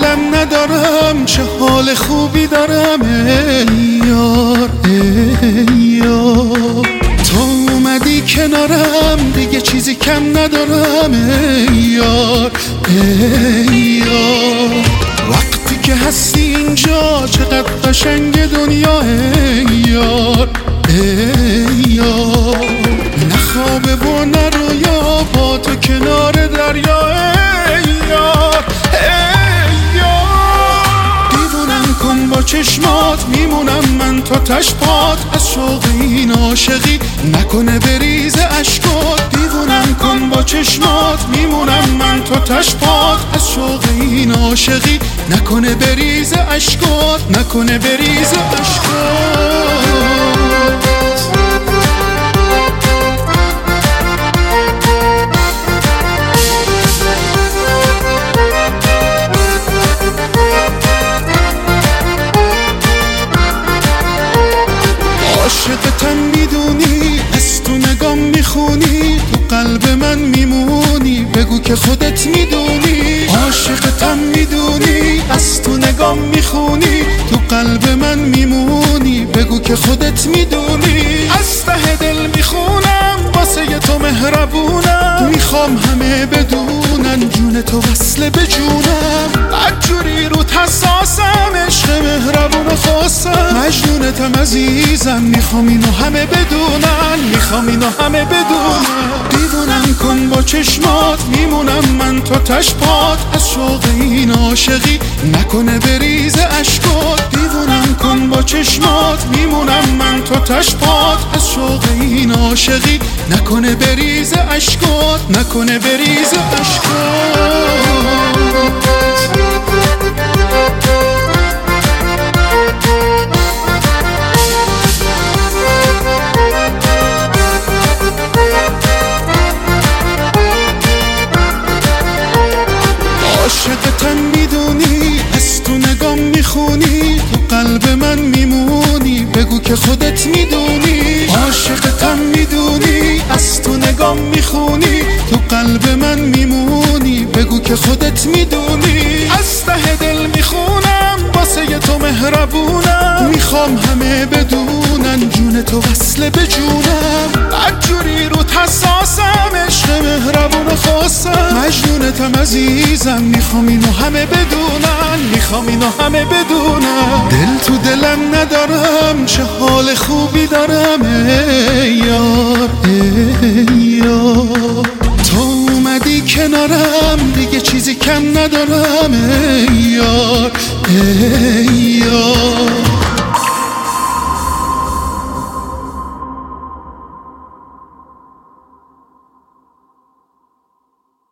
دلم ندارم، چه حال خوبی دارم ای یار ای یار. تو اومدی کنارم دیگه چیزی کم ندارم ای یار ای یار. وقتی که هستی اینجا چقدر قشنگ دنیا ای یار ای یار. نه خوابه و نه رویا با تو کنار دریا ای یار ای یار. دیوونم کن با چشمات میمونم من تا تشپات، از شوق این عاشقی نکنه بریز اشکات. دیوونم کن با چشمات میمونم من تا تشپات، از شوق این عاشقی نکنه بریز اشکات، نکنه بریز اشکات. عاشقتم میدونی، از تو نگام میخونی، تو قلب من میمونی، بگو که خودت میدونی. عاشقتم میدونی، از تو نگام میخونی، تو قلب من میمونی، بگو که خودت میدونی. از ته دل میخونم واسه تو مهربونم، میخوام همه بدونن جون تو وصله به جونم. بدجوری رو حساسم، عشق مهربون و خاصم، مجنونتم عزیزم، میخوام اینو همه بدونن، میخوام اینو همه بدونن. دیوونم کن با چشمات میمونم من تا تشپات، از شوق این عاشقی نکنه بریز اشکات. دیوونم کن با چشمات میمونم من تا تشپات، از شوق این عاشقی نکنه بریز اشکات، نکنه بریز اشکات. عاشقتم میدونی، از تو نگام میخونی، تو قلب من میمونی، بگو که خودت میدونی. عاشقتم میدونی، از تو نگام میخونی، تو قلب من میمونی، بگو که خودت میدونی. از ته دل میخونم واسه تو مهربونم، میخوام همه بدونن جون تو وصله به جونم. بدجوری رو حساسم، عشق مهربون و خاصم، مجنونتم عزیزم، میخوام اینو همه بدونن، میخوام اینو همه بدونن. دل تو دلم ندارم، چه حال خوبی دارم ای یار ای یار. تو اومدی کنارم دیگه چیزی کم ندارم ای یار ای یار.